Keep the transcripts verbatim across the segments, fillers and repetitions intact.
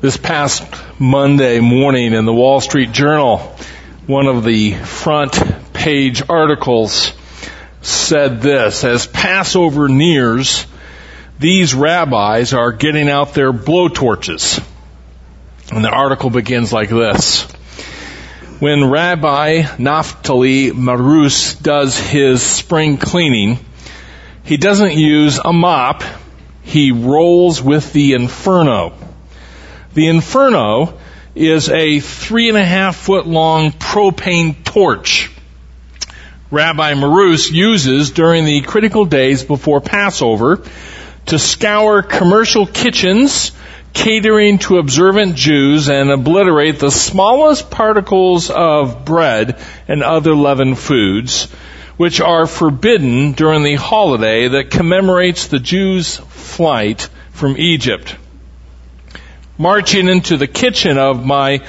This past Monday morning in the Wall Street Journal, one of the front page articles said this: as Passover nears, these rabbis are getting out their blowtorches. And the article begins like this: when Rabbi Naftali Marus does his spring cleaning, he doesn't use a mop, he rolls with the Inferno. The Inferno is a three and a half foot long propane torch Rabbi Marus uses during the critical days before Passover to scour commercial kitchens catering to observant Jews and obliterate the smallest particles of bread and other leavened foods, which are forbidden during the holiday that commemorates the Jews' flight from Egypt. Marching into the kitchen of my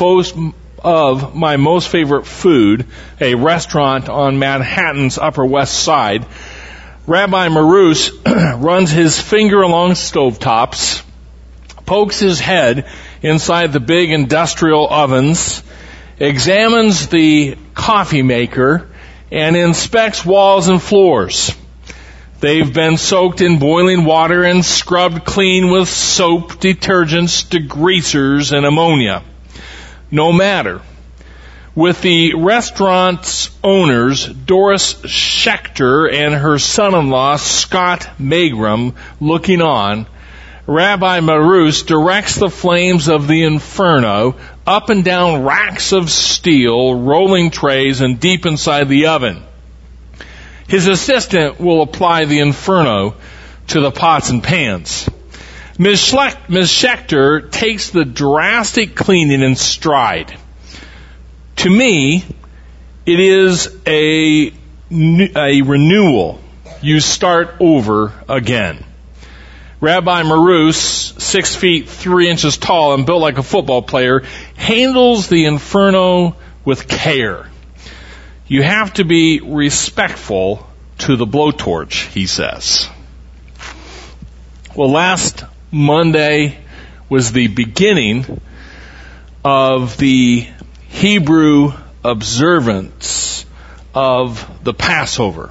of my most favorite food, a restaurant on Manhattan's Upper West Side, Rabbi Marus runs his finger along stovetops, pokes his head inside the big industrial ovens, examines the coffee maker, and inspects walls and floors. They've been soaked in boiling water and scrubbed clean with soap, detergents, degreasers, and ammonia. No matter. With the restaurant's owners, Doris Schechter, and her son-in-law, Scott Magrum, looking on, Rabbi Marus directs the flames of the Inferno up and down racks of steel, rolling trays, and deep inside the oven. His assistant will apply the Inferno to the pots and pans. Miz Schlecht, Miz Schechter takes the drastic cleaning in stride. To me, it is a, a renewal. You start over again. Rabbi Marus, six feet three inches tall and built like a football player, handles the Inferno with care. You have to be respectful to the blowtorch, he says. Well, last Monday was the beginning of the Hebrew observance of the Passover,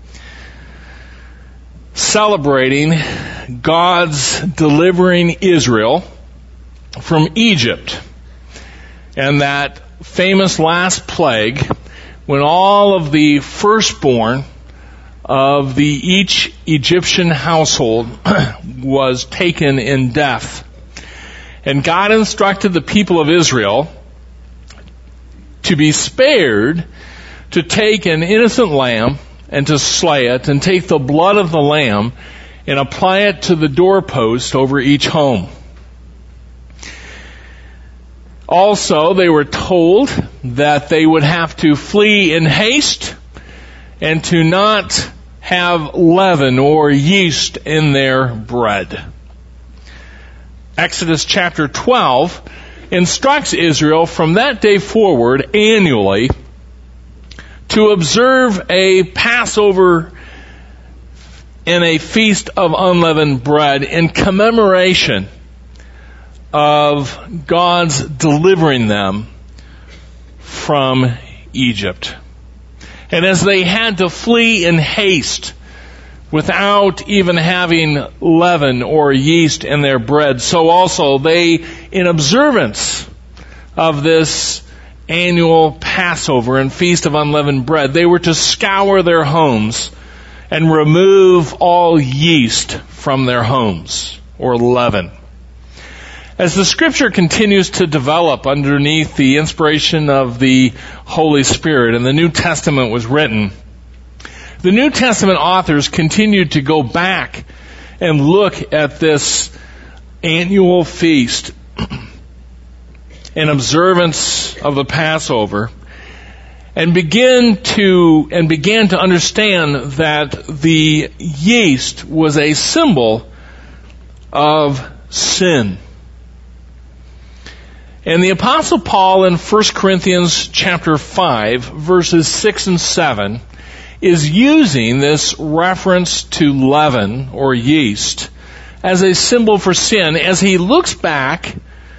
celebrating God's delivering Israel from Egypt and that famous last plague when all of the firstborn of the each Egyptian household was taken in death. And God instructed the people of Israel to be spared to take an innocent lamb and to slay it and take the blood of the lamb and apply it to the doorpost over each home. Also, they were told that they would have to flee in haste and to not have leaven or yeast in their bread. Exodus chapter twelve instructs Israel from that day forward annually to observe a Passover and a feast of unleavened bread in commemoration of God's delivering them from Egypt. And as they had to flee in haste without even having leaven or yeast in their bread, so also they, in observance of this annual Passover and Feast of Unleavened Bread, they were to scour their homes and remove all yeast from their homes, or leaven. As the Scripture continues to develop underneath the inspiration of the Holy Spirit and the New Testament was written, the New Testament authors continued to go back and look at this annual feast and observance of the Passover and begin to and began to understand that the yeast was a symbol of sin. And the Apostle Paul in First Corinthians chapter five, verses six and seven, is using this reference to leaven or yeast as a symbol for sin as he looks back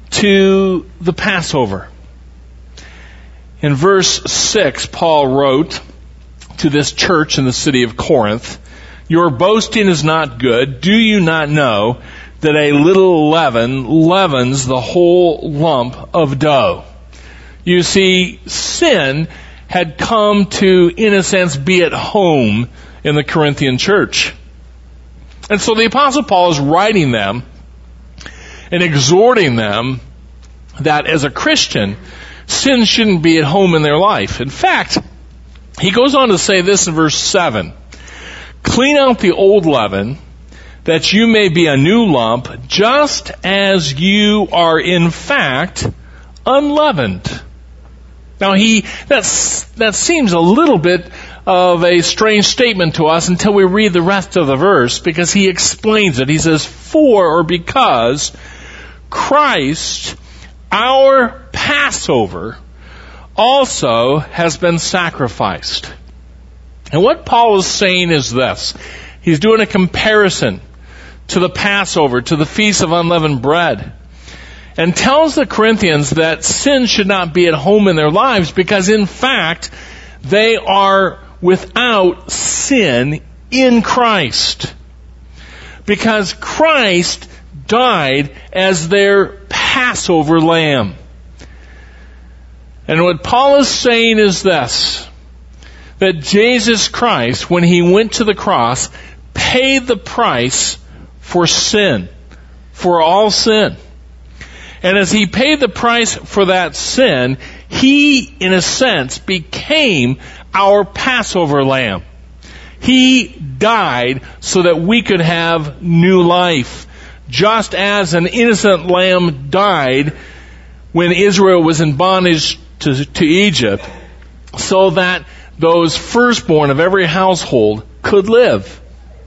to the Passover. In verse six, Paul wrote to this church in the city of Corinth, "Your boasting is not good. Do you not know that a little leaven leavens the whole lump of dough?" You see, sin had come to, in a sense, be at home in the Corinthian church. And so the Apostle Paul is writing them and exhorting them that as a Christian, sin shouldn't be at home in their life. In fact, he goes on to say this in verse seven, "Clean out the old leaven, that you may be a new lump, just as you are in fact unleavened." Now he, that's, that seems a little bit of a strange statement to us until we read the rest of the verse, because he explains it. He says, "For," or because, "Christ, our Passover, also has been sacrificed." And what Paul is saying is this. He's doing a comparison to the Passover, to the Feast of Unleavened Bread, and tells the Corinthians that sin should not be at home in their lives, because in fact, they are without sin in Christ. Because Christ died as their Passover lamb. And what Paul is saying is this, that Jesus Christ, when he went to the cross, paid the price for sin, for all sin. And as he paid the price for that sin, he, in a sense, became our Passover lamb. He died so that we could have new life. Just as an innocent lamb died when Israel was in bondage to, to Egypt, so that those firstborn of every household could live.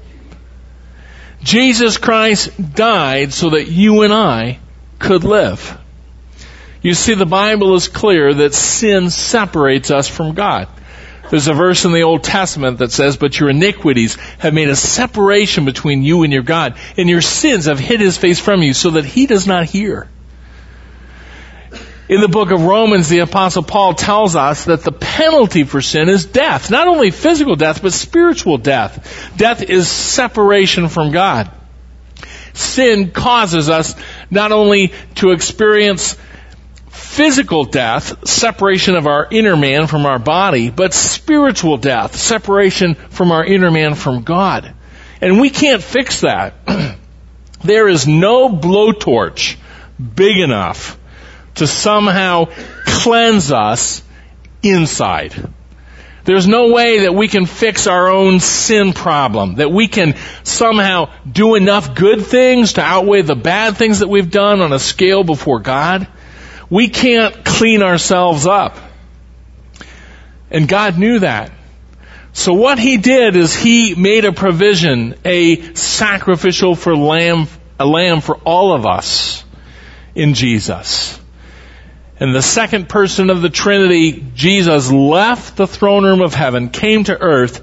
Jesus Christ died so that you and I could live. You see, the Bible is clear that sin separates us from God. There's a verse in the Old Testament that says, "But your iniquities have made a separation between you and your God, and your sins have hid his face from you so that he does not hear." In the book of Romans, the Apostle Paul tells us that the penalty for sin is death. Not only physical death, but spiritual death. Death is separation from God. Sin causes us not only to experience physical death, separation of our inner man from our body, but spiritual death, separation from our inner man from God. And we can't fix that. There is no blowtorch big enough to somehow cleanse us inside. There's no way that we can fix our own sin problem, that we can somehow do enough good things to outweigh the bad things that we've done on a scale before God. We can't clean ourselves up. And God knew that. So what he did is he made a provision, a sacrificial for lamb, a lamb for all of us in Jesus. And the second person of the Trinity, Jesus, left the throne room of heaven, came to earth,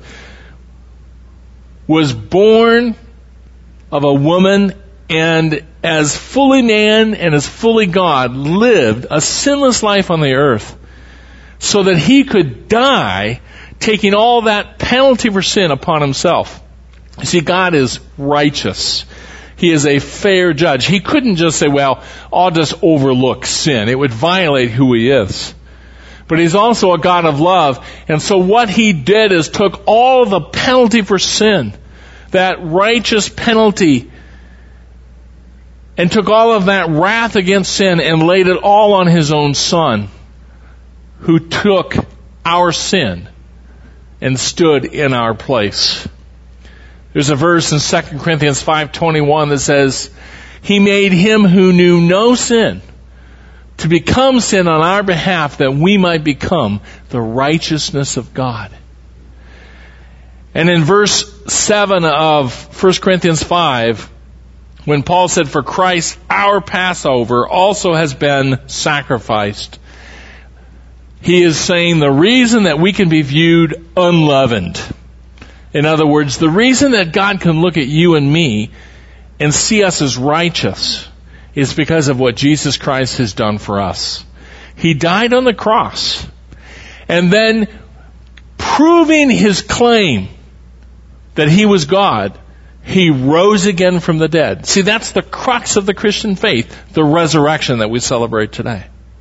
was born of a woman, and as fully man and as fully God, lived a sinless life on the earth so that he could die, taking all that penalty for sin upon himself. You see, God is righteous. He is a fair judge. He couldn't just say, well, I'll just overlook sin. It would violate who he is. But he's also a God of love. And so what he did is took all the penalty for sin, that righteous penalty, and took all of that wrath against sin and laid it all on his own Son, who took our sin and stood in our place. There's a verse in Second Corinthians five twenty-one that says, he made him who knew no sin to become sin on our behalf that we might become the righteousness of God. And in verse seven of First Corinthians five, when Paul said, for Christ, our Passover, also has been sacrificed, he is saying the reason that we can be viewed unleavened. In other words, the reason that God can look at you and me and see us as righteous is because of what Jesus Christ has done for us. He died on the cross, and then proving his claim that he was God, he rose again from the dead. See, that's the crux of the Christian faith, the resurrection that we celebrate today.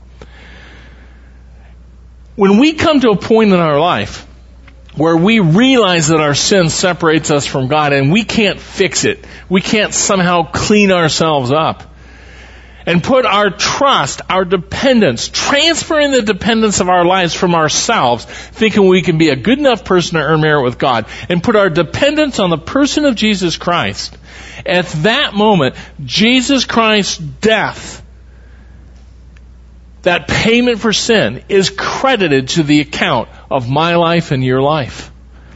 When we come to a point in our life where we realize that our sin separates us from God and we can't fix it, we can't somehow clean ourselves up, and put our trust, our dependence, transferring the dependence of our lives from ourselves, thinking we can be a good enough person to earn merit with God, and put our dependence on the person of Jesus Christ. At that moment, Jesus Christ's death, that payment for sin, is credited to the account of my life and your life.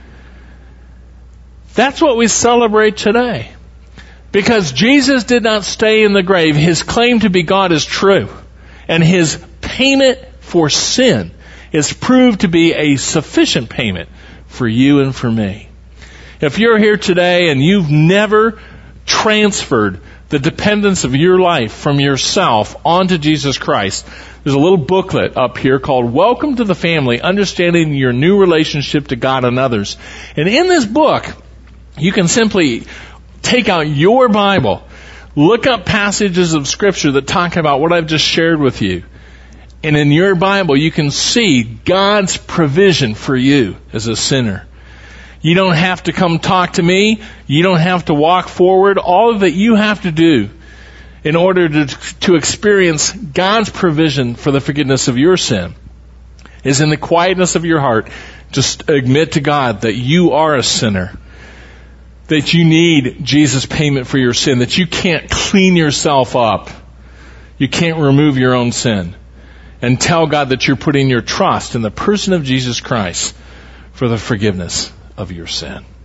That's what we celebrate today. Because Jesus did not stay in the grave, his claim to be God is true. And his payment for sin is proved to be a sufficient payment for you and for me. If you're here today and you've never transferred the dependence of your life from yourself onto Jesus Christ, there's a little booklet up here called Welcome to the Family, Understanding Your New Relationship to God and Others. And in this book, you can simply take out your Bible, look up passages of Scripture that talk about what I've just shared with you. And in your Bible, you can see God's provision for you as a sinner. You don't have to come talk to me. You don't have to walk forward. All that you have to do in order to, to experience God's provision for the forgiveness of your sin is in the quietness of your heart, just admit to God that you are a sinner, that you need Jesus' payment for your sin, that you can't clean yourself up. You can't remove your own sin. And tell God that you're putting your trust in the person of Jesus Christ for the forgiveness of your sin.